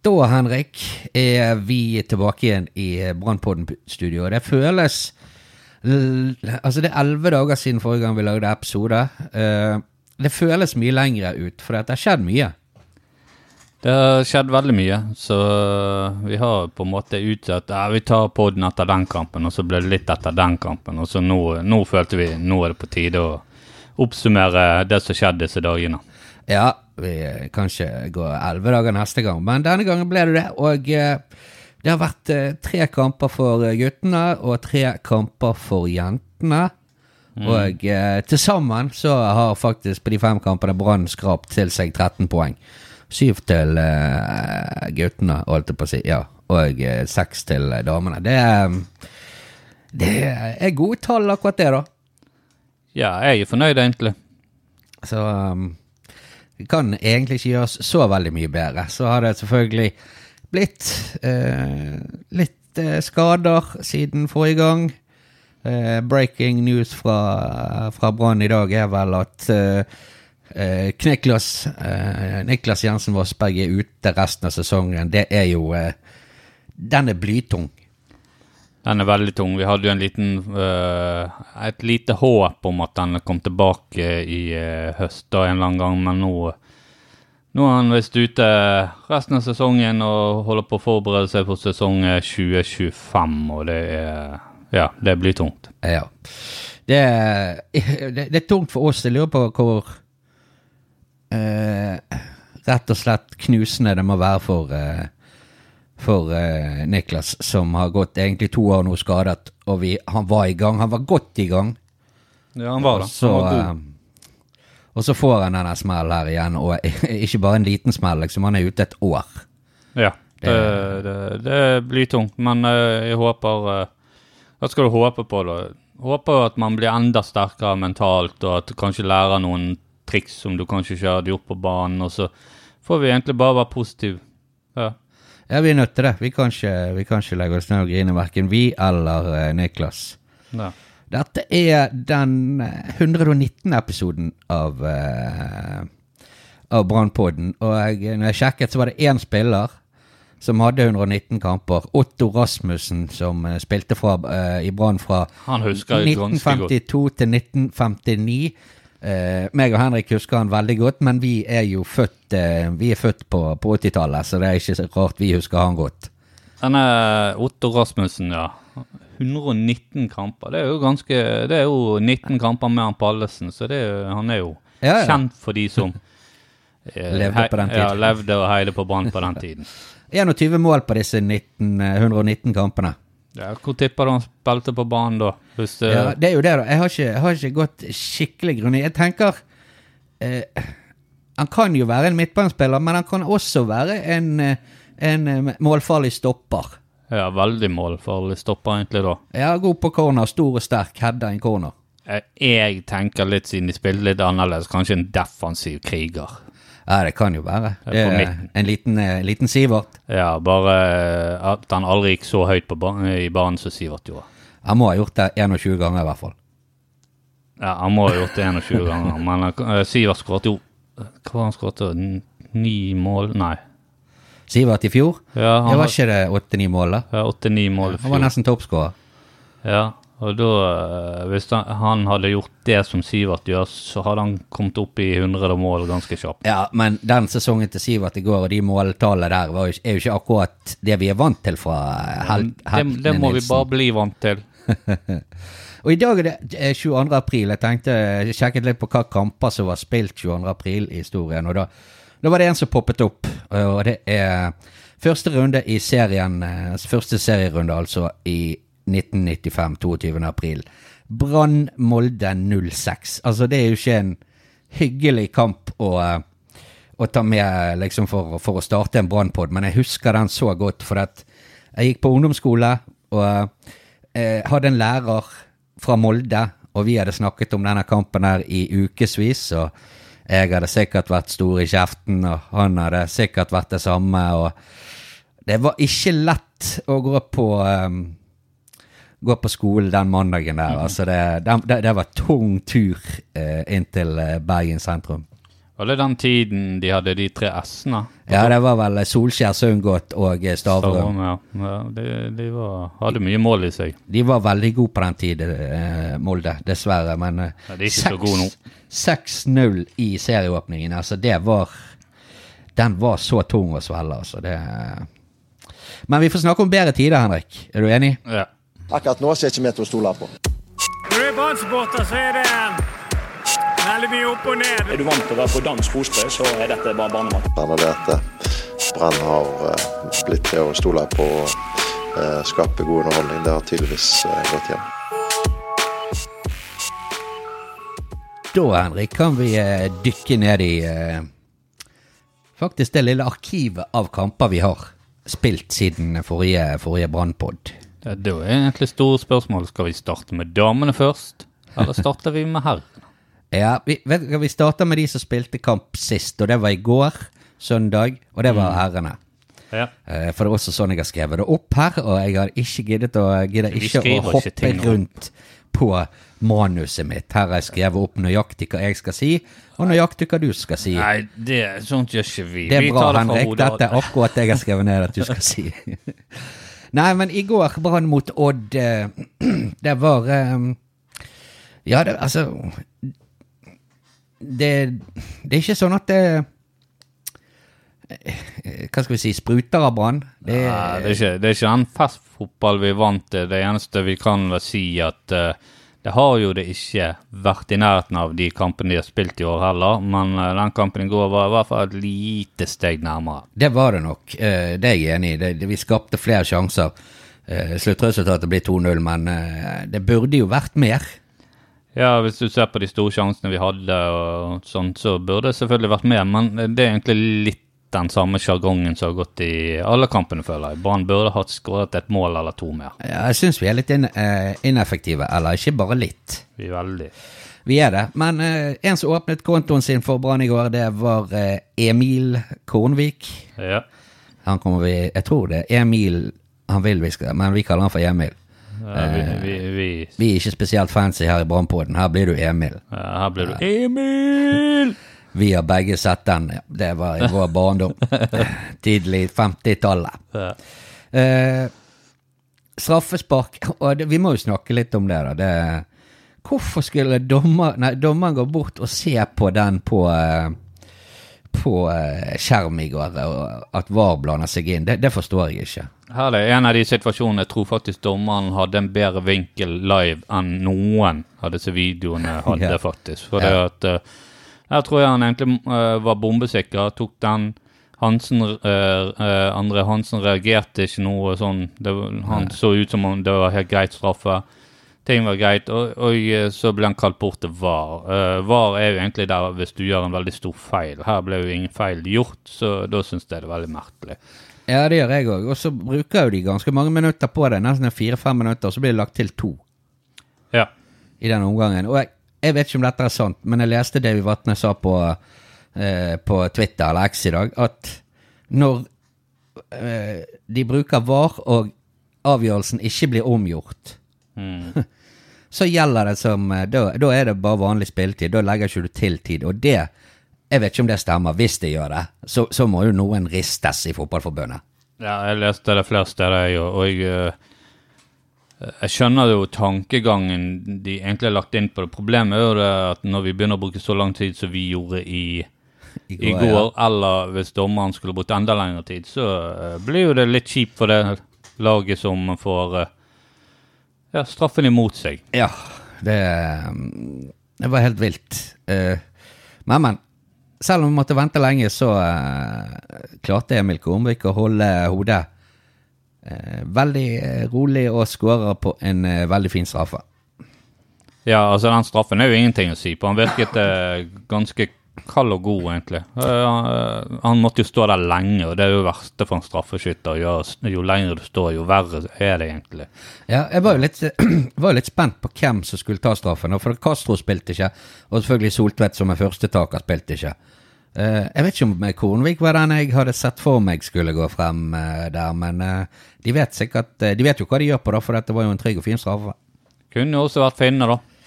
Da, Henrik, vi tilbake igjen i Brannpodden-studio. Det føles... Altså, det 11 dager siden forrige gang vi lagde episode. Det føles mye lengre ut, for det har skjedd mye. Det har skjedd veldig mye, så vi har på en måte utsatt... vi tar podden etter den kampen, og så ble det litt etter den kampen. Og så nå følte vi, nå det på tide å oppsummere det som skjedde disse dagene. Ja, vi kan ikke gå 11 dager neste gang, men denne gangen ble det, og det har vært 3 kamper for guttene og 3 kamper for jentene, og til sammen så har faktisk på de 5 kampene Brann skrapt til seg 13 poeng. 7 til guttene, holdt jeg på å si, ja, og 6 til damene. Det gode tall akkurat det da. Ja, jeg fornøyd egentlig. Så... Vi kan egentlig ikke gjøre oss så veldig mye bedre. Så har det selvfølgelig blitt litt skader siden forrige gang. Breaking news fra Brann i dag vel at Niklas Jensen Vassberg ute resten av sesongen. Det jo... den blytung. Den veldig tung. Vi hadde jo en liten, et lite håp om at den kom tilbake i høst da en eller annen gang, men nå har han vist ute resten av sesongen og holder på å forberede seg for sesong 2025, og det blir tungt. Ja, det tungt for oss. Jeg lurer på hvor rett og slett knusende det må være for Niklas, som har gått egentlig 2 år nå skadet, og han var i gang, han var godt i gang. Ja, han var da. Han var god. Og så får han denne smell her igjen, og ikke bare en liten smell, liksom, han ute et år. Ja, det blir tungt, men jeg håper, hva skal du håpe på da? Håper at man blir enda sterkere mentalt, og at du kanskje lærer noen triks som du kanskje ikke hadde gjort på banen, og så får vi egentlig bare være positiv. Ja. Ja, vi nødt til det. Vi kan ikke legge oss ned og grine, hverken vi eller Niklas. Ja. Dette den 119. episoden av Brannpodden, og når jeg sjekket så var det 1 spiller som hadde 119 kamper. Otto Rasmussen, som spilte i Brann fra 1952 til 1959. Meg og Henrik husker han veldig godt, men vi jo født på 80-tallet, så det ikke så rart vi husker han godt. Denne Otto Rasmussen, ja, 119 kamper, det jo 19 kamper med han Pallesen, så han jo kjent for de som levde på den tiden. Ja, levde og heide på Brann på den tiden. 21 mål på disse 119 kampene. Ja, hvor tipper du han spilte på banen da? Ja, det jo det da. Jeg har ikke gått skikkelig grunnig. Jeg tenker, han kan jo være en midtbanespiller, men han kan også være en målfarlig stopper. Ja, veldig målfarlig stopper egentlig da. Ja, god på corner, stor og sterk, header i corner. Jeg tenker litt, siden de spiller litt annerledes, kanskje en defensiv kriger. Ja, det kan jo være. Det en liten Sivert. Ja, bare at han aldri gikk så høyt i banen som Sivert gjorde. Han må ha gjort det 21 ganger i hvert fall. Ja, han må ha gjort det 21 ganger, men Sivert skåret jo, hva var han skåret? 9 mål? Nei. Sivert i fjor? Ja, det var ikke det 8-9 mål da? Ja, 8-9 mål i fjor. Han var nesten toppskårer. Ja. Og da, hvis han hadde gjort det som Sivert gjør, så hadde han kommet opp i 100 mål ganske kjapt. Ja, men den sesongen til Sivert i går, og de måltallene der, jo ikke akkurat det vi vant til fra det må vi bare bli vant til. Og i dag det 22. april. Jeg sjekket litt på hva kamper som var spilt 22. april i historien, og da var det en som poppet opp, og det første runde i serien, første serierunde altså i 1995, 22. april. Brann Molde 06. Altså det jo ikke en hyggelig kamp å ta med liksom for å starte en Brannpod, men jeg husker den så godt, for at jeg gikk på ungdomsskole og hadde en lærer fra Molde, og vi hadde snakket om denne kampen her i ukesvis, og jeg hadde sikkert vært stor i kjeften, og han hadde sikkert vært det samme, og det var ikke lett å gå på skole den mandagen der. Altså det var tung tur inn til Bergen sentrum. Var det den tiden de hadde de 3 S-ene? Ja, det var vel Solskjær, Sundgodt og Stavrum. Ja, de hadde mye mål i seg. De var veldig gode på den tiden, Molde, dessverre, men ja, de er ikke så gode nå. 6-0 i serieåpningen, altså den var så tung å svelle, altså det. Men vi får snakke om bedre tider, Henrik. Er du enig? Ja. Akkurat nå ser jeg ikke mer til å stole på. Når du Brann-supporter, så det veldig mye opp og ned. Er du vant til å være på dansk fotball, så dette bare barnemat. Når det at Brann har blitt til å stole på og skape god underholdning, det har tydeligvis gått hjem. Da, Henrik, kan vi dykke ned i faktisk det lille arkivet av kamper vi har spilt siden forrige Brannpodd. Ja, det er egentlig store spørsmål. Skal vi starte med damene først, eller starter vi med herrene? Ja, vi starter med de som spilte kamp sist, og det var i går, søndag, og det var herrene. Ja. For det er også sånn jeg har skrevet det opp her, og jeg har ikke giddet å hoppe rundt på manuset mitt. Her har jeg skrevet opp nøyaktig hva jeg skal si, og nøyaktig hva du skal si. Nei, sånt gjør ikke vi. Det er bra, Henrik. Dette er akkurat det jeg har skrevet ned at du skal si. Nei, men i går, Brann mot Odd, det var... ja, altså... Det er ikke sånn at det hva skal vi si, spruter av Brann. Det er ikke den festfotball vi vant til. Det eneste vi kan si at det har jo det ikke vært i nærheten av de kampene de har spilt i år heller, men den kampen i går var i hvert fall et lite steg nærmere. Det var det nok, det er jeg enig i. Vi skapte flere sjanser. Sluttresultatet blir 2-0, men det burde jo vært mer. Ja, hvis du ser på de store sjansene vi hadde og sånt, så burde det selvfølgelig vært mer, men det er egentlig litt den samme jargongen som har gått i alle kampene, føler jeg. Brann burde ha skåret et mål eller 2 mer. Ja, jeg synes vi er litt ineffektive, eller ikke bare litt. Vi er veldig. Vi er det, men en som åpnet kontoen sin for Brann i går, det var Emil Kornvik. Ja. Han kommer jeg tror det er Emil, han vil vi skal, men vi kaller han for Emil. Ja, vi er ikke spesielt fancy her i Brannpodden. Her blir du Emil. Ja, her blir du Emil! Vi har begge sett den. Det var i vår barndom. Tidlig 50-tallet. Ja. Straffespark. Og vi må jo snakke litt om det da. Hvorfor skulle dommeren gå bort og se på den på skjerm i går, og at VAR blander seg inn, det forstår jeg ikke. Her er en av de situasjonene jeg tror faktisk dommeren hadde en bedre vinkel live enn noen av disse videoene hadde faktisk. For det at, jeg tror han egentlig var bombesikker, tok den André Hansen reagerte ikke noe sånn, han så ut som om det var helt greit straffe. Ting var greit, og så ble han kalt bort til VAR. VAR er jo egentlig der hvis du gjør en veldig stor feil. Her ble jo ingen feil gjort, så da synes jeg det er veldig merkelig. Ja, det gjør jeg også. Og så bruker jo de ganske mange minutter på det, nesten 4-5 minutter, og så blir det lagt til 2. Ja. I den omgangen. Og jeg vet ikke om dette er sant, men jeg leste David Vatne sa på Twitter eller X i dag, at når de bruker VAR og avgjørelsen ikke blir omgjort, så gjelder det som da er det bare vanlig spilletid, da legger ikke du til tid, og det jeg vet ikke om det stemmer. Hvis det gjør det, så må jo noen ristes i fotballforbundet. Ja, jeg leste det flere steder, og jeg skjønner jo tankegangen de egentlig har lagt inn på det. Problemet er jo det at når vi begynner å bruke så lang tid som vi gjorde i går, ja. Eller hvis dommeren skulle brukt enda lengre tid, så blir jo det litt kjipt for det laget som får straffen imot seg. Ja, det var helt vilt. Men selv om vi måtte vente lenge, så klarte Emil Kornvik å holde hodet veldig rolig og skårer på en veldig fin straffe. Ja, altså den straffen er jo ingenting å si på. Han virket ganske kald og god, egentlig. Han måtte jo stå der lenge, og det er jo verste for en straffeskytter. Jo lenger du står, jo verre er det egentlig. Ja, jeg var jo litt spent på hvem som skulle ta straffen, for Castro spilte ikke, og selvfølgelig Soltvedt som er første taker spilte ikke. Jeg vet ikke om Kornvik var den jeg hadde sett for meg skulle gå frem der, men de vet jo hva de gjør på da, for dette var jo en trygg og fin straffe. Kunne jo også vært finne da.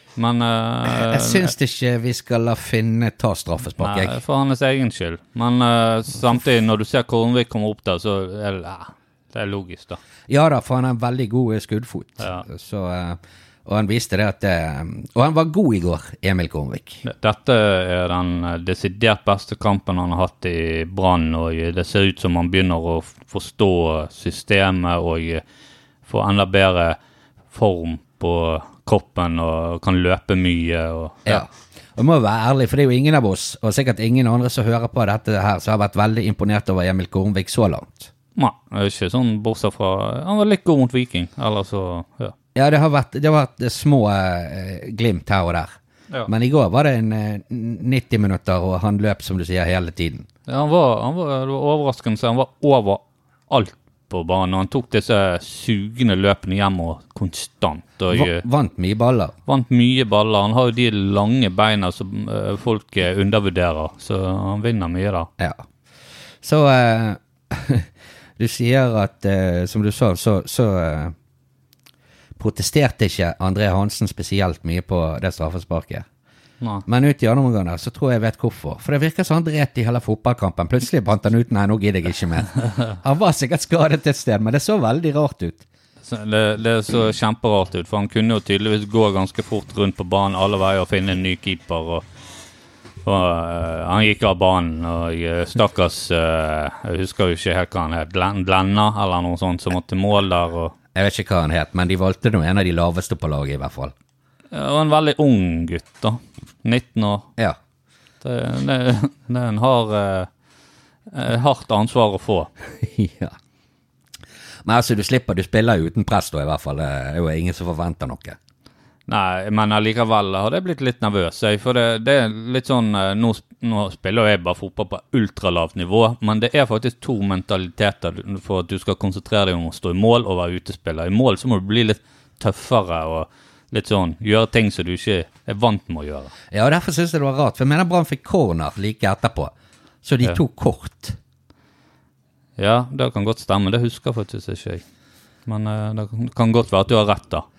Men Jeg synes ikke vi skal la Finne ta straffespark, nei, for hans egen skyld. Men samtidig, når du ser Kornvik komme opp der, så det logisk da. Ja da, for han har en veldig god skuddfot. Ja. Så, og han viste det at og han var god i går, Emil Kornvik. Dette den desidert beste kampen han har hatt i Brann, og det ser ut som han begynner å forstå systemet og få enda bedre form på kroppen og kan løpe mye. Ja. Og må være ærlig, for det er jo ingen av oss, og sikkert ingen andre som hører på dette her, som har vært veldig imponert over Emil Kornvik så langt. Nei, det ikke sånn bortsett fra, han var litt god mot Viking, eller så, ja. Ja, det har vært små glimt her og der. Ja. Men i går var det 90 minutter, og han løp, som du sier, hele tiden. Ja, det var overraskende, så han var overalt på banen, og han tok disse sugende løpene hjem og konstant. Og Vant mye baller. Vant mye baller. Han har jo de lange beina som folk undervurderer, så han vinner mye da. Ja. Så du sier at, som du sa, så protesterte ikke André Hansen spesielt mye på det straffesparket. Nei. Men ut i andre omganger så tror jeg vet hvorfor. For det virker som han dret i hele fotballkampen. Plutselig bant han ut, nei, nå gidder jeg ikke mer. Han var sikkert skadet et sted, men det så veldig rart ut. Det så kjemperart ut, for han kunne jo tydeligvis gå ganske fort rundt på banen alle veier og finne en ny keeper, og han gikk av banen, og stakkars, jeg husker jo ikke helt hva han het, Blenna, eller noe sånt, som måtte mål der, og jeg vet ikke hva han het, men de valgte noe en av de laveste på laget i hvert fall. Det var en veldig ung gutt da, 19 år. Ja. Det en hardt ansvar å få. Ja. Men altså, du spiller jo uten press da i hvert fall, det er jo ingen som forventer noe. Nei, men allikevel har det blitt litt nervøs, for det litt sånn, nå spiller jeg bare fotball på ultralavt nivå, men det faktisk 2 mentaliteter for at du skal konsentrere deg om å stå i mål og være utespiller. I mål så må du bli litt tøffere og litt sånn, gjøre ting som du ikke vant med å gjøre. Ja, og derfor synes jeg det var rart, for jeg mener Brann fikk corner like etterpå, så de tok kort. Ja, det kan godt stemme, det husker faktisk ikke jeg. Men det kan godt være at du har rett da.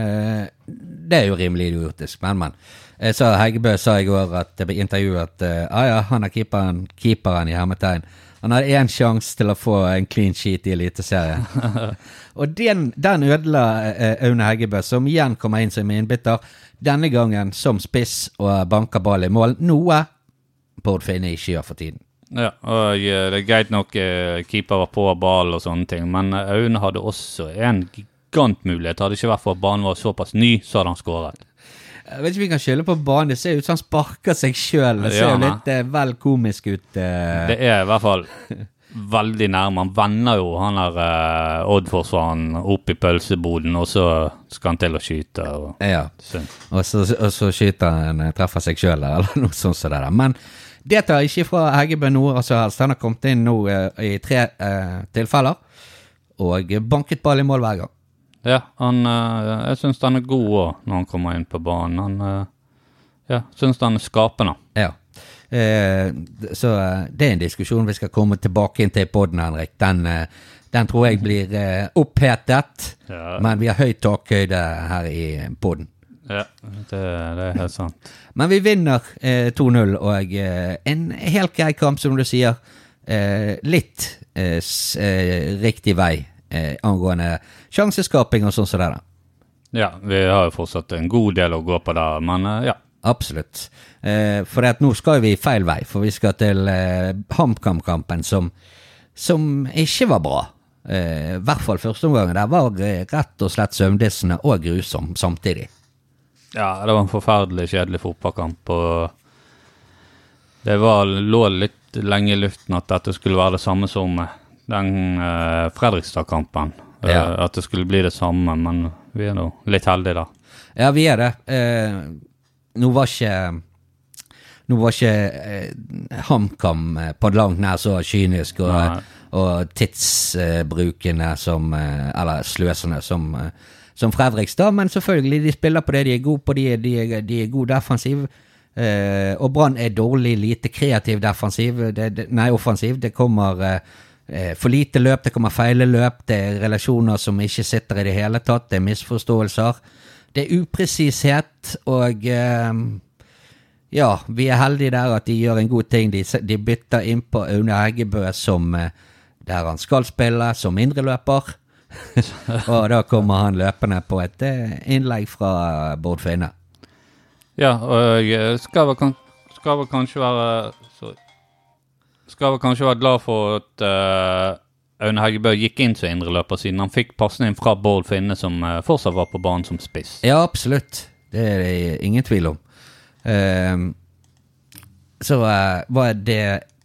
Det er jo rimelig idiotisk, men Heggebø sa i går at det ble intervjuet at han er keeperen i hermetegn. Han har en sjanse til å få en clean sheet i Eliteserien. Og den ødela Aune Heggebø, som igjen kommer inn som innbytter, denne gangen som spiss og banker ball i mål. Noe Bård Finne ikke gjør for tiden. Ja, og det er greit nok keeper var på ball og sånne ting, men Aune hadde også en gigantmulighet. Hadde ikke vært for at banen var såpass ny, så hadde han skåret. Jeg vet ikke om vi kan skylde på banen. Det ser ut som han sparker seg selv. Det ser jo litt vel komisk ut. Det er i hvert fall veldig nærme. Han vender jo han Odd-forsvaren opp i pølseboden, og så skal han til å skyte. Ja, og så skyter han, treffer seg selv, eller noe sånt som det der. Men det tar ikke fra Heggebø noe, altså helst. Han har kommet inn nå i 3 tilfeller, og banket ball i mål hver gang. Ja, jeg synes han god også når han kommer inn på banen. Jeg synes han skapende. Ja, så det er en diskusjon vi skal komme tilbake inn til i podden, Henrik. Den tror jeg blir opphetet, men vi har høyt takhøyde her i podden. Ja, det er helt sant. Men vi vinner 2-0, og en helt grei kamp, som du sier, litt riktig vei angående sjanseskaping og sånn som det da. Ja, vi har jo fortsatt en god del å gå på der, men ja. Absolutt. For at nå skal vi feil vei, for vi skal til HamKam-kampen som ikke var bra. I hvert fall første omgangen, der var rett og slett søvndissende og grusom samtidig. Ja, det var en forferdelig kjedelig fotballkamp, og det lå litt lenge i luften at dette skulle være det samme som den Fredrikstad-kampen, at det skulle bli det samme, men vi er nå litt heldige da. Ja, vi er det. Nå var ikke HamKam på langt nær så kynisk og tidsbrukende eller sløsende som Fredrikstad, men selvfølgelig de spiller på det de er gode på, de er god defensiv, og Brann er dårlig, lite kreativ defensiv, offensiv, det kommer for lite løp, det kommer feile løp, det er relasjoner som ikke sitter i det hele tatt, det er misforståelser, det upresishet, og ja, vi heldige der at de gjør en god ting. De bytter inn på Aune Heggebø som der han skal spille som indreløper. Og da kommer han løpende på et innlegg fra Bård Finne. Ja, og skal vel kanskje være glad for at Aune Heggebø gikk inn som indreløper siden han fikk pasning fra Bård Finne som fortsatt var på banen som spiss. Ja, absolutt. Det det ingen tvil om. Så var det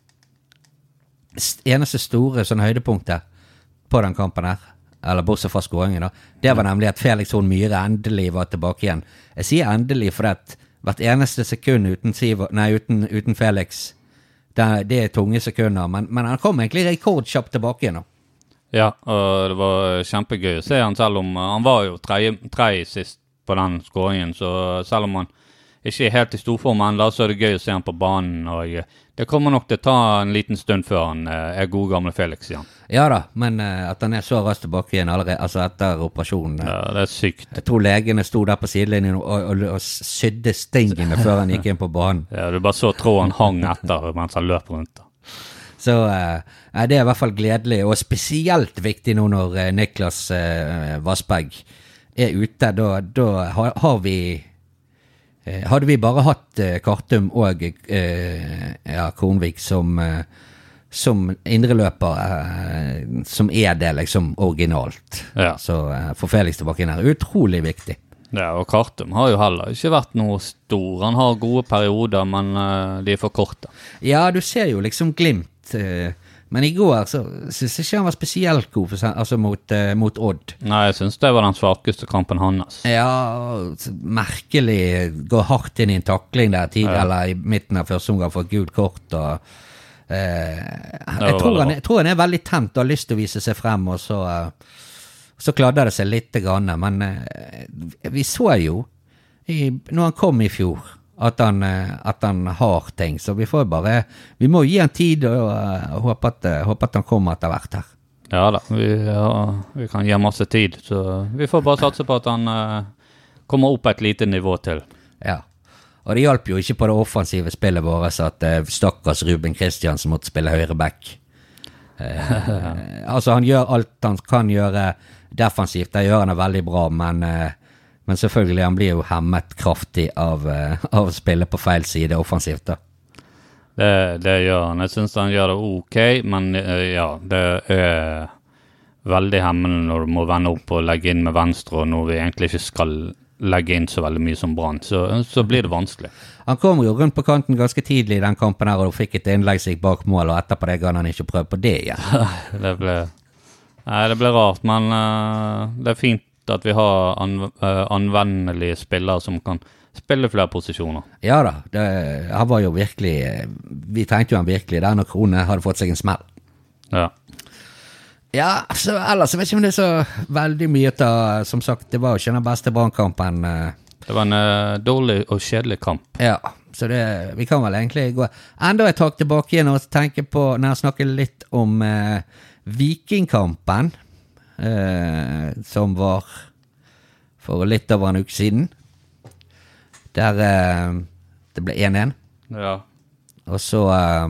eneste store sånn høydepunktet på den kampen her, eller bortsett fra skåringen da, det var nemlig at Felix Horn Myhre endelig var tilbake igjen. Jeg sier endelig for at hvert eneste sekund uten Felix, det tunge sekunder, men han kom egentlig rekordkjapt tilbake igjen nå. Ja, og det var kjempegøy å se han, selv om han var jo tredje sist på den skåringen, så selv om han ikke helt i storform enda, så det gøy å se han på banen, og det kommer nok til å ta en liten stund før han god gamle Felix igjen. Ja da, men at han så raskt tilbake igjen allerede, altså etter operasjonen. Ja, det sykt. Jeg tror legene stod der på sidelinjen og sydde stingene før han gikk inn på banen. Ja, du bare så tråden hang etter mens han løp rundt. Så det i hvert fall gledelig, og spesielt viktig nå når Niklas Vassberg ute, da hadde vi bare hatt Kartum og Kornvik som indreløper, som det liksom originalt. Ja. Så for Felix tilbake inn her, utrolig viktig. Ja, og Kartum har jo heller ikke vært noe stor. Han har gode perioder, men de for korte. Ja, du ser jo liksom glimt. Men i går så synes jeg ikke han var spesielt god altså mot Odd. Nei, jeg synes det var den svakeste kampen hans. Ja, merkelig. Går hardt inn i en takling der eller i midten av første omgang for et gult kort. Og, jeg tror han veldig tent og har lyst til å vise seg frem, og så kladder det seg litt grann. Men vi så jo, når han kom i fjor, at han har ting, så vi må gi han tid og håpe at han kommer etter hvert her. Ja da, vi kan gi masse tid, så vi får bare satse på at han kommer opp et lite nivå til. Ja, og det hjalp jo ikke på det offensive spillet vårt at stakkars Ruben Kristiansen måtte spille høyre back. Altså han gjør alt han kan gjøre defensivt, det gjør han veldig bra, men selvfølgelig, han blir jo hemmet kraftig av spillet på feil side offensivt da. Det gjør han. Jeg synes han gjør det ok, men ja, det veldig hemmende når du må vende opp og legge inn med venstre, og når vi egentlig ikke skal legge inn så veldig mye som Brann, så blir det vanskelig. Han kom jo rundt på kanten ganske tidlig i den kampen her, og fikk et innlegg seg bak mål, og etterpå det kan han ikke prøve på det igjen. Det ble rart, men det fint at vi har anvendelige spillere som kan spille flere posisjoner. Ja da, han var jo virkelig, vi trengte jo han virkelig der når Krone hadde fått seg en smell. Ja. Ja, så ellers, jeg vet ikke om det så veldig mye som sagt, det var jo ikke den beste Brannkampen. Det var en dårlig og kjedelig kamp. Ja, så vi kan vel egentlig gå enda et tak tilbake igjen og tenke på, når jeg snakker litt om Vikingkampen, som var for litt over en uke siden, der det ble 1-1. Ja. Og så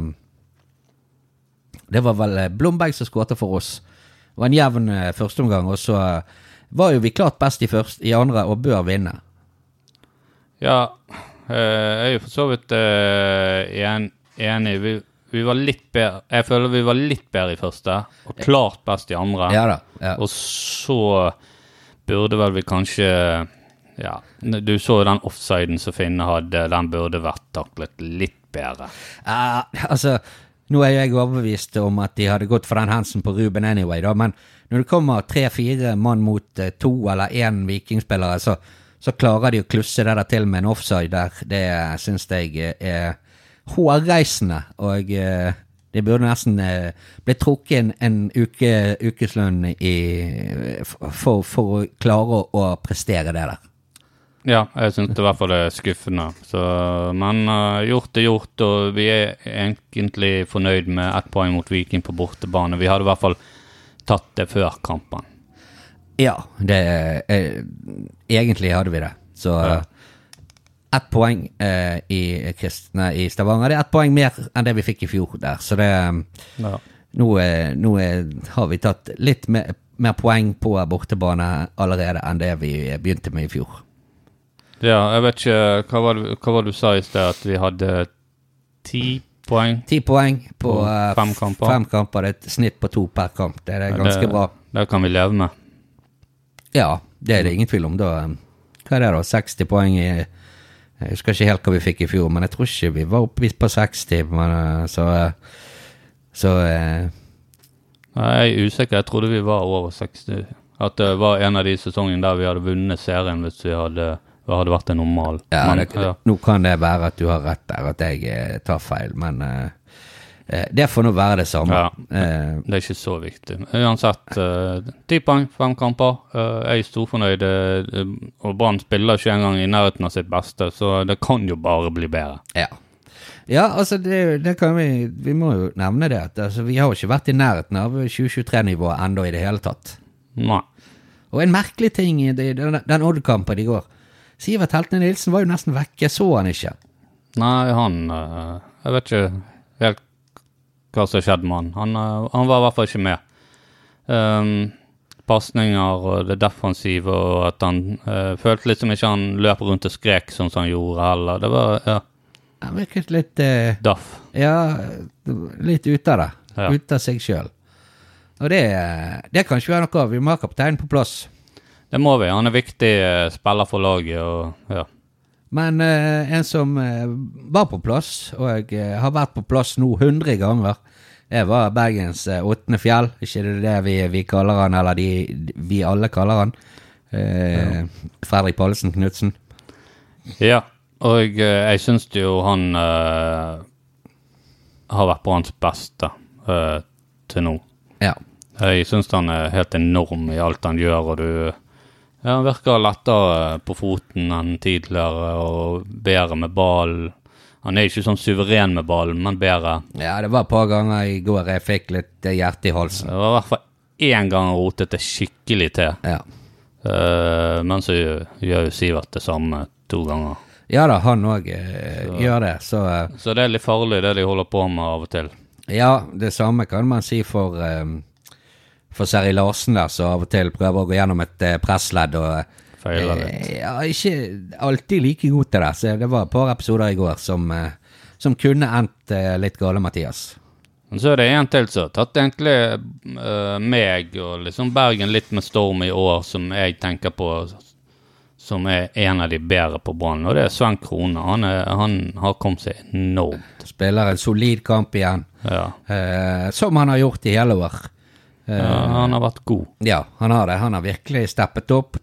det var vel Blomberg som skåret for oss. Det var en jevn første omgang, og så var jo vi klart best i andre og bør vinne. Ja, jeg er jo for så vidt enig. Vi var litt bedre, jeg føler vi var litt bedre i første, og klart best i andre. Ja da, ja. Og så burde vel vi kanskje, ja, du så den offsiden som Finne hadde, den burde vært taklet litt bedre. Altså, nå er jeg overbevist om at de hadde gått for den Hansen på Ruben anyway, da, men når det kommer 3-4 mann mot 2 eller 1 vikingspillere, så klarer de å klusse det der til med en offside der. Det synes jeg hårreisende, og det burde nesten bli trukket en ukeslønn for å klare å prestere det der. Ja, jeg synes det i hvert fall er skuffende. Men gjort er gjort, og vi er egentlig fornøyd med 1 poeng mot Viking på bortebane. Vi hadde i hvert fall tatt det før kampen. Ja, egentlig hadde vi det. Så 1 poeng i Stavanger. Det 1 poeng mer enn det vi fikk i fjor der. Så det nå har vi tatt litt mer poeng på bortebane allerede enn det vi begynte med i fjor. Ja, jeg vet ikke, hva var du sa i sted, at vi hadde 10 poeng? 10 poeng på 5 kamper. 5 kamper, det et snitt på 2 per kamp. Det ganske bra. Det kan vi leve med. Ja, det det ingen tvil om. Da, hva det da? 60 poeng jeg husker ikke helt hva vi fikk i fjor, men jeg tror ikke vi var oppe på 60, men jeg usikker, jeg trodde vi var over 60. At det var en av de sesongene der vi hadde vunnet serien hvis vi hadde vært en normal. Ja, nå kan det være at du har rett der, at jeg tar feil, men det får nå være det samme. Ja, det ikke så viktig. Uansett, 10 poeng, 5 kamper. Jeg storfornøyd, og Brann spiller ikke engang i nærheten av sitt beste, så det kan jo bare bli bedre. Ja, altså det kan vi må jo nevne det, at altså, vi har jo ikke vært i nærheten av 2023-nivået enda i det hele tatt. Nei. Og en merkelig ting i den Odd-kampen i går, Sivert Heltene Nilsen var jo nesten vekk, jeg så han ikke. Nei, jeg vet ikke helt hva som skjedde med han. Han var i hvert fall ikke med. Passninger og det defensive, og at han følte liksom ikke han løp rundt og skrek sånn som han gjorde heller. Det var, Han virket litt daff. Ja, litt ut av det. Ja. Ut av seg selv. Og det kan ikke være noe av. Vi må ha kapteinen på plass. Det må vi. Han viktig spiller for laget. Og, ja. Men en som var på plass, og har vært på plass nå 100 ganger, det var Bergens 8. fjell. Ikke det vi kaller han, eller vi alle kaller han. Fredrik Pallesen Knudsen. Ja, og jeg synes jo han har vært på hans beste til nå. Ja. Jeg synes han helt enorm i alt han gjør, og han virker lettere på foten enn tidligere, og bedre med ballen. Han ikke sånn suveren med ballen, men bedre. Ja, det var et par ganger i går jeg fikk litt hjerte i halsen. Det var i hvert fall 1 gang rotet det skikkelig til. Ja. Men så gjør jo Sivert det samme 2 ganger. Ja da, han også gjør det. Så det litt farlig det de holder på med av og til. Ja, det samme kan man si for Seri Larsen der, så av og til prøver å gå gjennom et pressledd og feiler litt. Ja, ikke alltid like god til det, så det var et par episoder i går som kunne endt litt gale, Mathias. Men så det en til så, tatt egentlig meg og liksom Bergen litt med storm i år, som jeg tenker på som en av de bedre på Brann, og det Sven Krone. Han har kommet seg enormt. Spiller en solid kamp igjen, som han har gjort i hele år. Han har vært god. Ja, han har det. Han har virkelig steppet opp,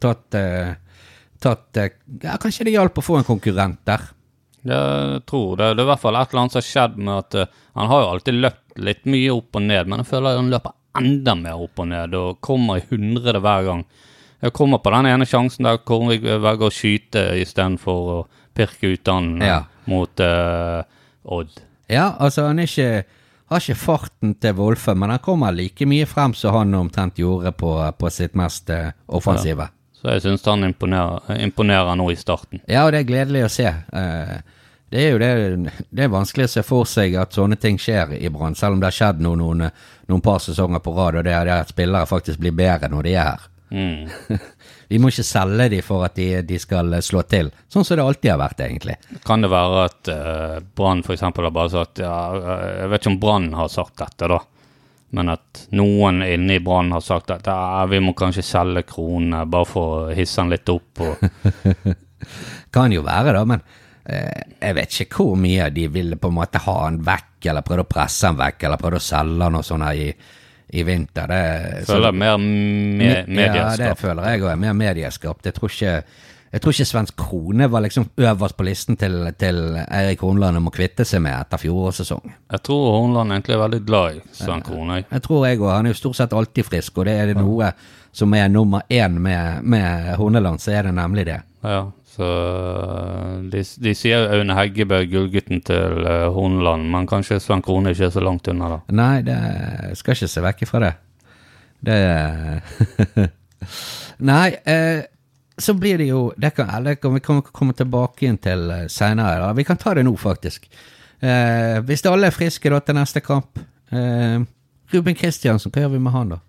kanskje det hjalp å få en konkurrent der. Jeg tror det. Det i hvert fall et eller annet som har skjedd med at han har jo alltid løpt litt mye opp og ned, men jeg føler at han løper enda mer opp og ned, og kommer i 100 hver gang. Jeg kommer på den ene sjansen der Kornvik velger å skyte i stedet for å pirke ut han mot Odd. Ja, altså han har ikke farten til Wolfe, men han kommer like mye frem som han omtrent gjorde på sitt mest offensive. Ja. Så jeg synes han imponerer nå i starten. Ja, og det gledelig å se. Det jo det vanskelig å se for seg at sånne ting skjer i Brann, selv om det har skjedd noen par sesonger på rad, og det at spillere faktisk blir bedre når de her. Vi må ikke selge de for at de skal slå til, sånn som det alltid har vært egentlig. Kan det være at Brann for eksempel har bare sagt, jeg vet ikke om Brann har sagt dette da, men at noen inne i Brann har sagt at vi må kanskje selge Krone bare for å hisse den litt opp. Kan jo være da, men jeg vet ikke hvor mye de ville på en måte ha han vekk, eller prøvde å presse han vekk, eller prøvde å selge han og sånn i vinter. Føler det mer medieskap? Ja, det føler jeg også, mer medieskap. Jeg tror ikke Sven Krone var liksom øverst på listen til Eirik Hornland om å kvitte seg med etter fjorårssesong. Jeg tror Hornland egentlig er veldig glad i Sven Krone. Jeg tror jeg også. Han er jo stort sett alltid frisk, og det noe som nummer 1 med Horneland, så det nemlig det. Ja, så de sier Aune Heggebø, gullgutten til Horneland, men kanskje Sven Krone ikke så langt unna da. Nei, det skal ikke se vekk fra det. Nei, så blir det jo, vi kan komme tilbake inn til senere, da. Vi kan ta det nå faktisk. Hvis alle friske da til neste kamp, Ruben Kristiansen, hva gjør vi med han da?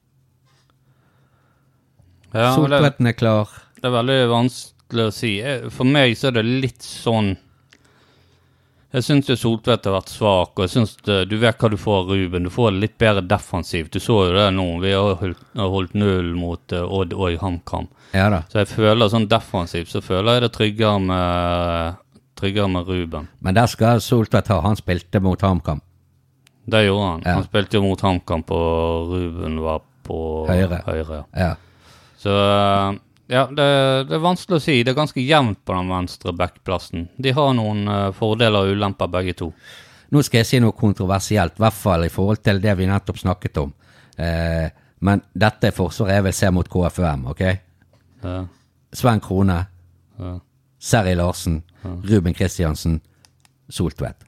Ja, Soltvetten klar. Det veldig vanskelig å si. For meg så det litt sånn, jeg synes jo Soltvedt har vært svak, og jeg synes du vet hva du får av Ruben, du får litt bedre defensivt, du så jo det nå, vi har holdt null mot Odd og HamKam. Ja da. Så jeg føler sånn defensivt, så føler jeg det tryggere med Ruben. Men der skal Soltvedt ha, han spilte mot HamKam. Det gjorde han. Ja. Han spilte jo mot HamKam på Ruben var på høyre. Ja. Så ja, det er vanskelig å si. Det er ganske jevnt på den venstre backplassen. De har noen fordeler og ulemper begge to. Nå skal jeg si noe kontroversielt, i hvert fall i forhold til det vi nettopp snakket om. Men dette er forsvaret jeg vil se mot KFUM, ok? Ja. Sven Krone, Ja. Seri Larsen, Ruben Kristiansen, Soltvedt.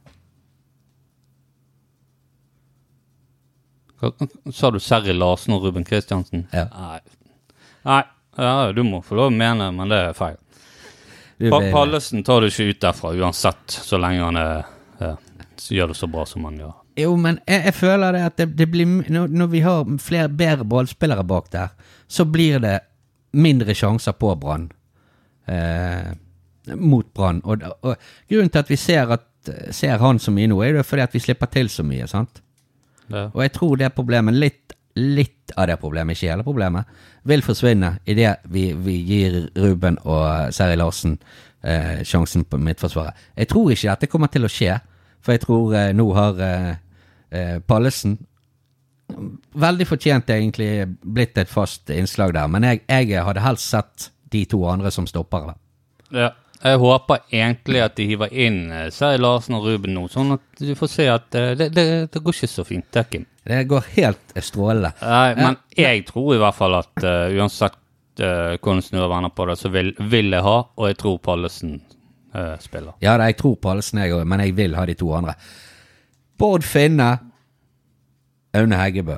Sa du Seri Larsen og Ruben Kristiansen? Ja. Nei. Ja, du må få lov å mene, men det er feil. Pallesen tar du ikke ut derfra, uansett, så lenge han gjør det så bra som han gjør. Jo, men jeg føler det at det blir, når vi har flere bedre ballspillere bak der, så blir det mindre sjanser på Brann. Mot Brann. Og grunnen til at vi ser han så mye nå, er det fordi at vi slipper til så mye, sant? Ja. Og jeg tror det problemet, litt av det problemet, ikke hele problemet, vil forsvinne i det vi gir Ruben og Seri Larsen sjansen på midtforsvaret. Jeg tror ikke at det kommer til å skje, for jeg tror nå har Pallesen veldig fortjent egentlig blitt et fast innslag der, men jeg hadde helst sett de to andre som stopper det. Ja. Jeg håper egentlig at de hiver inn Seri Larsen og Ruben nå, sånn at du får se at det går ikke så fint, Kim. Det går helt strålende. Nei, men jeg tror i hvert fall at uansett hvordan snur venner på det, så vil jeg ha, og jeg tror Pallesen spiller. Ja, jeg tror Pallesen jeg også, men jeg vil ha de to andre. Bård Finne, Aune Heggebø.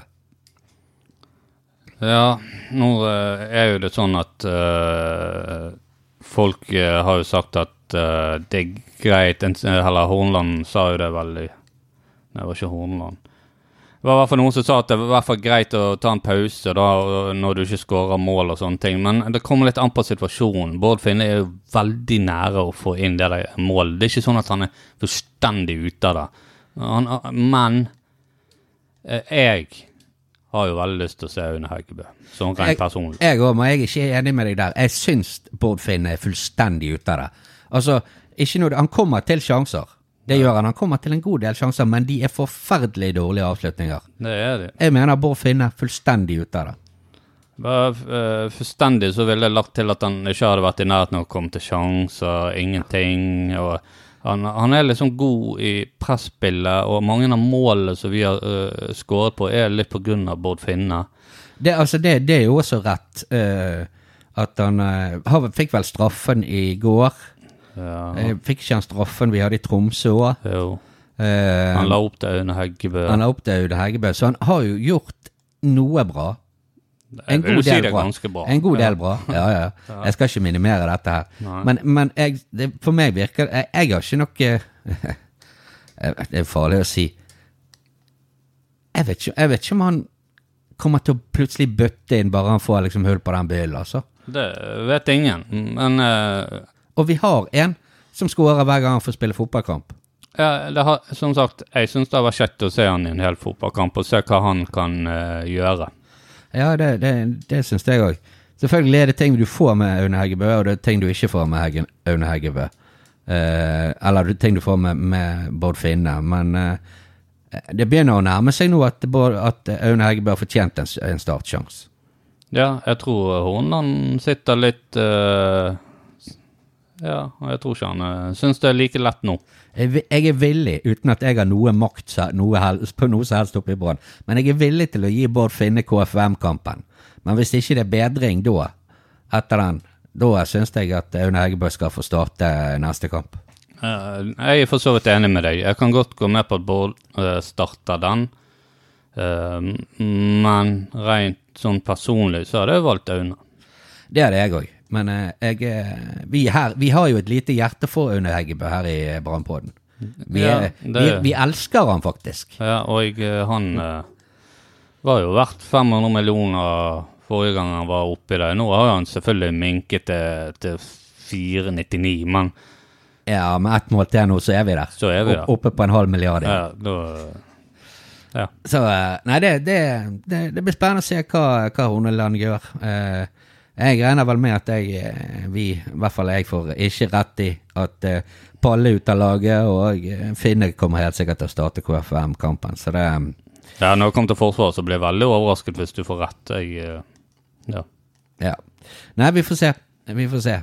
Ja, nå er jo det sånn at folk har jo sagt at det er greit, eller Hornland sa jo det veldig, nei, det var ikke Hornland. Det var i hvert fall noen som sa at det var i hvert fall greit å ta en pause da, når du ikke skårer mål og sånne ting, men det kommer litt an på situasjonen. Bård Finne er jo veldig nære å få inn det der mål. Det er ikke sånn at han er fullstendig ute av det. Men jeg har jo veldig lyst til å se Aune Heggebø, sånn rent personlig. Jeg også, men jeg er ikke enig med deg der. Jeg synes Bård Finne er fullstendig ute av det. Altså, ikke noe, han kommer til sjanser. Det gjør han kommer til en god del sjanser, men de er forferdelig dårlige avslutninger. Det er det. Jeg mener Bård Finne er fullstendig ute av det. Fullstendig så ville jeg lagt til at han ikke hadde vært i nærheten av å komme til sjanser, ingenting, og han er liksom god i presspillet, og mange av målene som vi har skåret på er litt på grunn av Bård Finne. Det er jo også rett at han fikk vel straffen i går. Ja. Fikk ikke han straffen vi hadde i Tromsø. Jo. Han la opp til Aune Heggebø. Så han har jo gjort noe bra. En god del bra. Ja. Jeg skal ikke minimere dette her. Men for meg virker jeg har ikke noe det er farlig å si. Jeg vet ikke om han kommer til å plutselig bøtte inn bare han får liksom hull på den bilen, altså. Det vet ingen, men og vi har en som skårer hver gang han får spille fotballkamp. Ja, som sagt, jeg synes det var kjekt å se han i en hel fotballkamp, og se hva han kan gjøre. Ja, det synes jeg også. Selvfølgelig er det ting du får med Aune Heggebø, og det er ting du ikke får med Aune Heggebø. Eller det er ting du får med Bård Finne, men det begynner å nærme seg nå at Aune Heggebø har fortjent en startsjans. Ja, jeg tror Hornland sitter litt ja, og jeg tror ikke han synes det er like lett nå. Jeg er villig, uten at jeg har noe makt på noe som helst oppe i Brann, men jeg er villig til å gi Bård Finne KFUM-kampen. Men hvis ikke det er bedring da, etter den, da synes jeg at Aune Heggebø skal få starte neste kamp. Jeg er for så vidt enig med deg. Jeg kan godt gå med på at Bård starter den. Men rent sånn personlig så hadde jeg valgt Aune. Det hadde jeg også. Men vi har jo et lite hjerte for Aune Heggebø her i Brannpodden. Vi elsker han faktisk. Ja, og han var jo verdt 500 millioner forrige gang han var oppe i det. Nå har han selvfølgelig minket til 4,99, men... Ja, med ett mål til nå så vi der. Så vi der. Oppe på 500 milliarder. Ja, da... Ja. Så, nei, det blir spennende å se hva Horneland gjør. Jeg regner vel med at i hvert fall jeg får ikke rett i at Palle ut av laget, og Finne kommer helt sikkert til å starte KFM-kampen, så det... Ja, når jeg kom til forsvar så ble jeg veldig overrasket hvis du får rett. Ja. Nei, vi får se.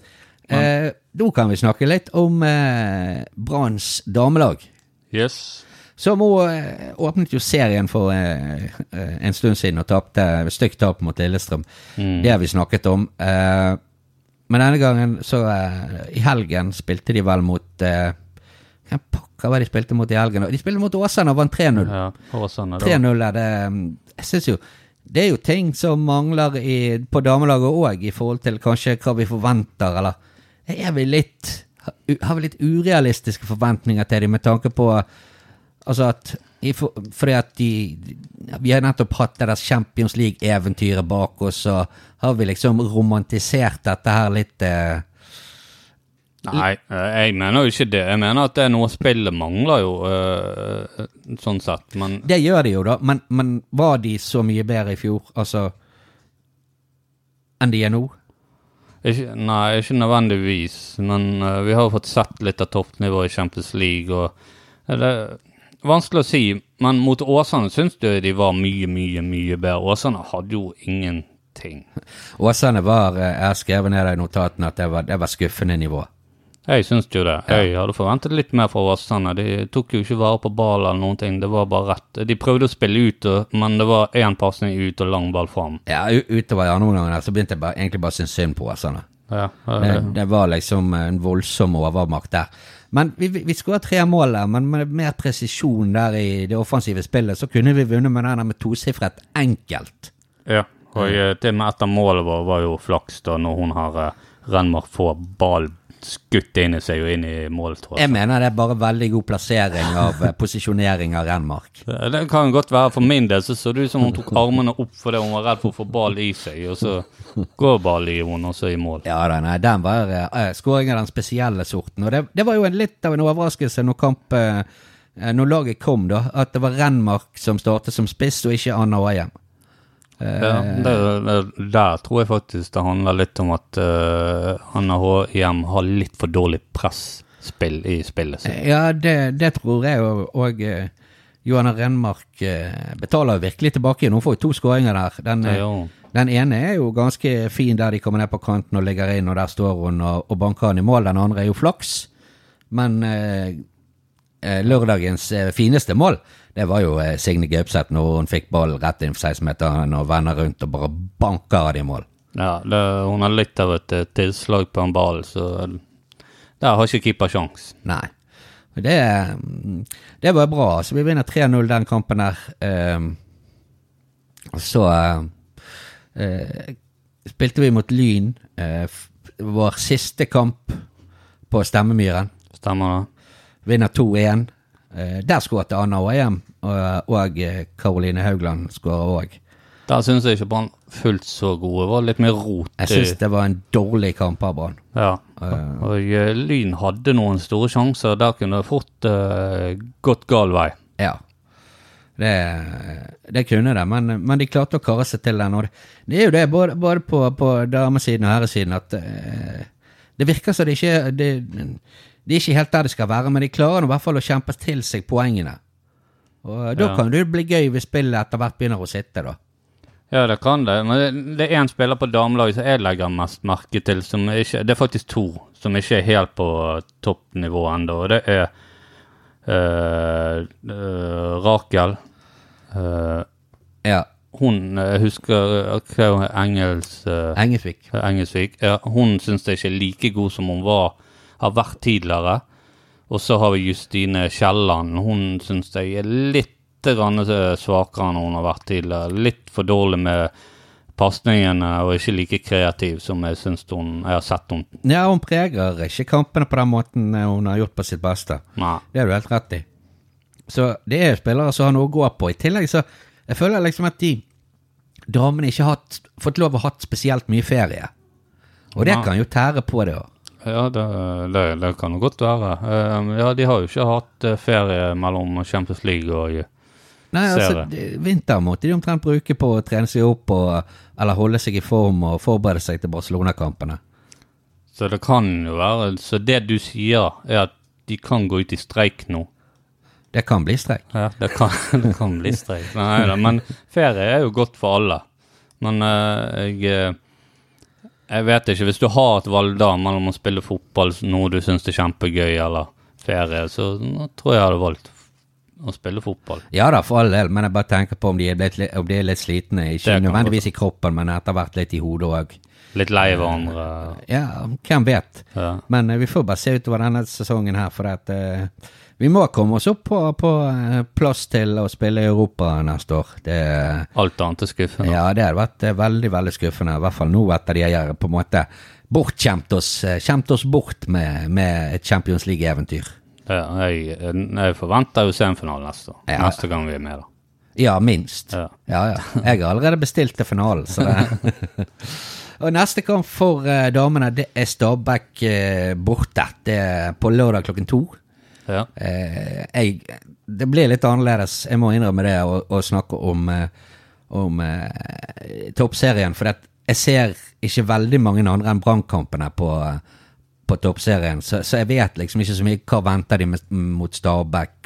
Da kan vi snakke litt om Branns damelag. Yes. Så åpnet jo serien for en stund siden og tapte stygt tap mot Lillestrøm. Det har vi snakket om. Men denne gangen, så i helgen spilte de vel mot... hva var de spilte mot i helgen? De spilte mot Åsane og vant 3-0. Ja, Åsane. 3-0 det... Jeg synes jo, det jo ting som mangler på damelaget også, i forhold til kanskje hva vi forventer, eller... har vi litt urealistiske forventninger til dem med tanke på... Altså at, fordi at vi har nettopp hatt det der Champions League-eventyret bak oss, så har vi liksom romantisert dette her litt... Nei, jeg mener jo ikke det. Jeg mener at det noe spillet mangler jo, sånn sett. Men... Det gjør de jo da, men var de så mye bedre i fjor, altså, enn de nå? Nei, ikke nødvendigvis, men vi har fått sett litt av toppnivå i Champions League, og det vanskelig å si, men mot Åsane synes du de var mye bedre. Åsane hadde jo ingenting. Åsane jeg skrev ned i notatene at det var skuffende nivå. Jeg synes jo det. Jeg hadde forventet litt mer fra Åsane. De tok jo ikke vare på ball eller noen ting. Det var bare rett. De prøvde å spille ut, men det var en passning ut og lang ball frem. Ja, utover i andre omgangen, så begynte jeg egentlig bare synes synd på Åsane. Ja, det var liksom en voldsom overmakt der. Men vi skåret 3 mål der, men med mer presisjon der i det offensive spillet, så kunne vi vunnet med den med 2-sifret enkelt. Ja, og det med etter målet var jo flaks da, når hun har Renmark får ball skutt inn i seg og inn i mål, tror jeg. Jeg mener det er bare veldig god plassering av posisjonering av Renmark. Det kan godt være. For min del så det ut som hun tok armene opp fordi hun var redd for å få ball i seg, og så går ball i hun også i mål. Ja, den var skåringen av den spesielle sorten, og det var jo litt av en overraskelse når laget kom da, at det var Renmark som startet som spiss og ikke Anna Åhjem. Ja, der tror jeg faktisk det handler litt om at Anna Åhjem har litt for dårlig pressspill i spillet. Ja, det tror jeg og Johanna Renmark betaler virkelig tilbake. Hun får jo 2 skåringer der. Den ene jo ganske fin der de kommer ned på kanten og ligger inn, og der står hun og banker han i mål. Den andre jo flaks, men lørdagens fineste mål, det var jo Signe Gaupseth når hun fikk ball rett inn for 16-meteren og vender rundt og bare banker av de mål. Ja, hun har litt av et tilslag på en ball, så der har ikke keeper sjans. Nei, det var bra. Så vi vinner 3-0 den kampen der. Så spilte vi mot Lyn, vår siste kamp på Stemmemyren. Stemmer det. Vinner 2-1. Der skåret Anna Åhjem, og Karoline Haugland skåret også. Der synes jeg ikke Brann fullt så gode. Det var litt mer rot. Jeg synes det var en dårlig kamp av Brann. Ja, og Lyn hadde noen store sjanser. Der kunne det fort gått gal vei. Ja, det kunne det, men de klarte å karre seg til den. Og det jo det, både på damesiden og herresiden, at det virker så det er ikke helt der det skal være, men de klarer i hvert fall å kjempe til seg poengene. Og da kan det bli gøy hvis spillet etter hvert begynner å sitte da. Ja, det kan det. Men det en spiller på damelaget som jeg legger mest merke til, det er faktisk 2 som ikke er helt på toppnivå enda, og det Rakel. Ja. Hun husker Engelsvik. Ja, hun synes det ikke er like god som hun har vært tidligere. Og så har vi Justine Kjelland. Hun synes det er litt grann svakere enn hun har vært tidligere. Litt for dårlig med passningene og ikke like kreativ som jeg synes jeg har sett hun. Ja, hun preger ikke kampene på den måten hun har gjort på sitt beste. Nei. Det har du helt rett i. Så det er spillere som har noe å gå på. I tillegg så, jeg føler liksom at de damene ikke har fått lov å ha spesielt mye ferie. Og det kan jo tære på det også. Ja, det kan jo godt være. Ja, de har jo ikke hatt ferie mellom Champions League og Nei, altså, vinter måtte de omtrent bruke på å trene seg opp eller holde seg i form og forberede seg til Barcelona-kampene. Så det kan jo være, så det du sier er at de kan gå ut i streik nå. Det kan bli streik. Ja, det kan bli streik. Nei, men ferie er jo godt for alle. Men jeg vet ikke, hvis du har et valg da mellom å spille fotball, noe du synes er kjempegøy, eller ferie, så tror jeg hadde valgt å spille fotball. Ja da, for all del, men jeg bare tenker på om de er litt slitne, ikke nødvendigvis i kroppen, men etter hvert litt i hodet også. Litt lei hverandre. Ja, hvem vet. Ja. Men vi får bare se utover denne sesongen her, for at vi må komme oss opp på plass til å spille i Europa neste år. Alt annet er skuffende. Ja, det har vært veldig, veldig skuffende, i hvert fall nå etter de har på en måte kjempet oss bort med et Champions League-eventyr. Ja, jeg forventer jo semifinalen neste gang vi er med da. Ja, minst. Ja. Jeg har allerede bestilt til finalen, så det Og neste kamp for damene, det er Stabæk borte. Det er på lørdag 2:00. Ja. Det blir litt annerledes, jeg må innrømme det, å snakke om toppserien, for jeg ser ikke veldig mange andre enn brannkampene på toppserien, så jeg vet liksom ikke så mye hva venter de mot Stabæk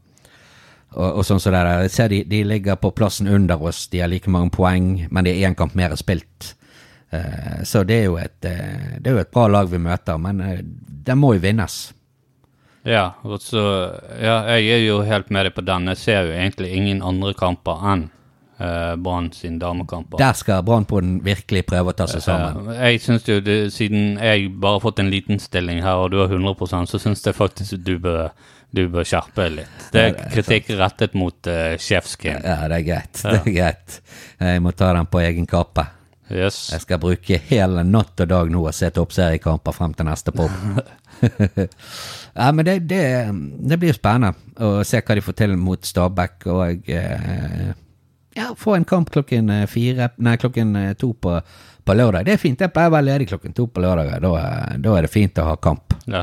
og sånn så der. Jeg ser de ligger på plassen under oss, de har like mange poeng, men de er en kamp mer spilt. Så det er jo et bra lag vi møter, men det må jo vinnes. Ja, jeg er jo helt med deg på den. Jeg ser jo egentlig ingen andre kamper enn Brann sin damekamper. Der skal Brann på den virkelig prøve å ta seg sammen. Jeg synes jo, siden jeg bare har fått en liten stilling her, og du har 100%, så synes jeg faktisk du bør skjerpe litt. Det er kritikk rettet mot sjefskim. Ja, det er greit. Det er greit. Jeg må ta den på egen kappe. Yes. Jeg skal bruke hele natt og dag nå og se toppseriekamper frem til neste pop. Ja, men det blir spennende å se hva de får til mot Stabæk, og få en kamp klokken 2 på lørdag. Det er fint, jeg pleier å være ledig klokken 2 på lørdag. Da er det fint å ha kamp. Ja,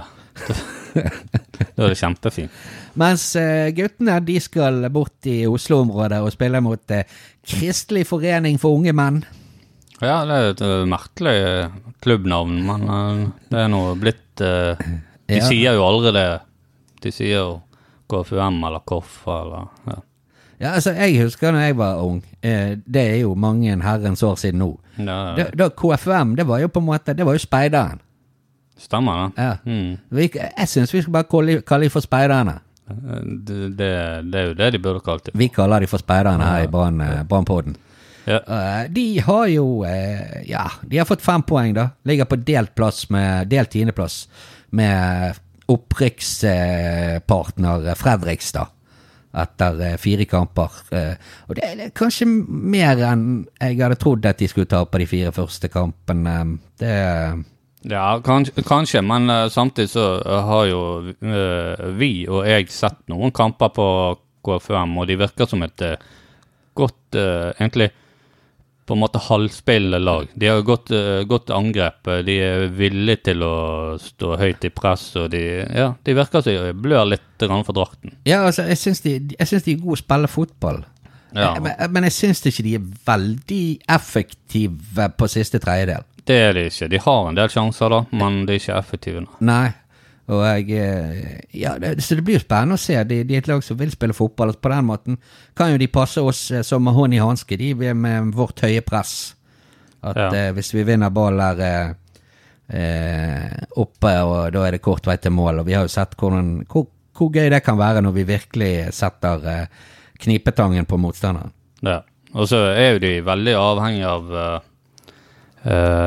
da er det kjempefint. Mens guttene, de skal bort i Oslo-området og spille mot Kristelig Forening for Unge Menn. Ja, det er et merkelig klubbnavn, men det er noe blitt de sier jo aldri det. De sier jo KFUM eller KOF eller Ja, altså, jeg husker når jeg var ung, det er jo mange herrens år siden nå. Ja. Da KFUM, det var jo på en måte, det var jo speideren. Stemmer det? Ja. Jeg synes vi skal bare kalle de for speiderne. Det er jo det de burde kalt det. Vi kaller de for speiderne her i Brannpodden. Ja. De har jo, de har fått 5 poeng da. Ligger på delt 10. plass med opprykkspartner Fredrikstad. Etter 4 kamper. Og det er kanskje mer enn jeg hadde trodd at de skulle ta på de 4 første kampene. Ja, kanskje, men samtidig så har jo vi og jeg sett noen kamper på KFUM, og de virker som et godt, egentlig, på en måte halvspillende lag. De har godt angrep, de er villige til å stå høyt i press, og de virker som de blør litt for drakten. Ja, altså, jeg synes de er gode å spille fotball. Ja. Men jeg synes ikke de er veldig effektive på siste tredjedel. Det er de ikke. De har en del sjanser da, men de er ikke effektive nå. Nei. Og så det blir jo spennende å se. De er et lag som vil spille fotball, og på den måten kan jo de passe oss som hånd i hanske, de med vårt høye press. At hvis vi vinner ball der oppe, og da er det kort vei til mål, og vi har jo sett hvor gøy det kan være når vi virkelig setter knipetangen på motstanderen. Ja, og så er jo de veldig avhengig av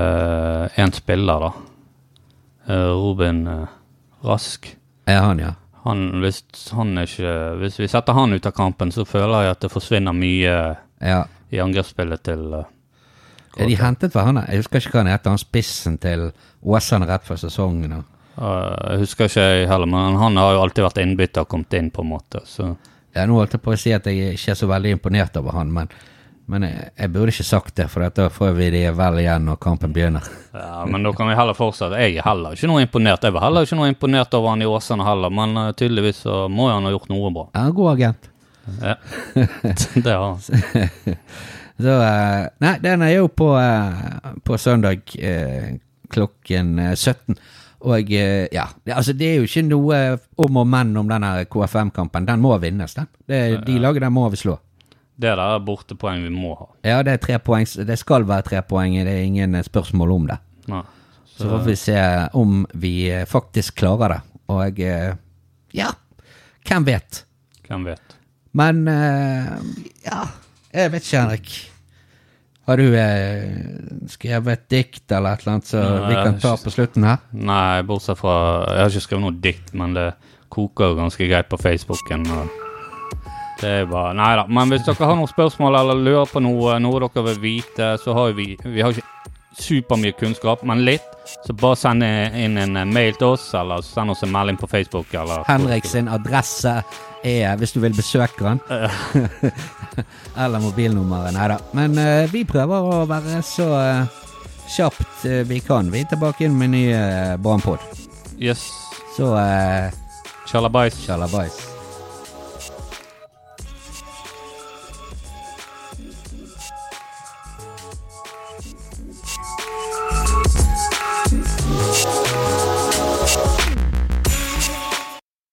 en spiller da. Robin Rask. Ja, han, ja. Hvis vi setter han ut av kampen, så føler jeg at det forsvinner mye I angrepsspillet til de hentet hva han jeg husker ikke hva han heter, han spissen til Åsane rett for sesongen. Jeg husker ikke heller, men han har jo alltid vært innbytter og kommet inn på en måte. Så. Ja, nå holdt jeg på å si at jeg ikke så veldig imponert over han, men jeg burde ikke sagt det, for da får vi det vel igjen når kampen begynner. Ja, men da kan vi heller fortsette. Jeg heller ikke noe imponert. Jeg var heller ikke noe imponert over han I Åsane heller, men tydeligvis så må han ha gjort noe bra. Ja, god agent. Ja, det har han. Så, nei, den jo på søndag klokken 17. Og ja, altså det jo ikke noe om og men om denne KFM-kampen. Den må vinnes, den. De lager den må vi slå. Det der bortepoeng vi må ha. Ja, det 3 poeng. Det skal være 3 poeng. Det ingen spørsmål om det. Nei. Så får vi se om vi faktisk klarer det. Og ja, hvem vet? Hvem vet? Men ja, jeg vet ikke, Henrik. Har du skrevet et dikt eller et eller annet så vi kan ta på slutten her? Nei, bortsett fra jeg har ikke skrevet noe dikt, men det koker jo ganske greit på Facebooken. Det bare, neida, men hvis dere har noen spørsmål eller lurer på noe dere vil vite, så har vi har ikke supermye kunnskap, men litt, så bare send inn en mail til oss, eller send oss en melding på Facebook. Eller Henrik sin adresse hvis du vil besøke han. Eller mobilnummeret, neida. Men vi prøver å være så kjapt vi kan. Vi tilbake inn med en ny Brannpod. Yes. Så Tjallabais. Tjallabais.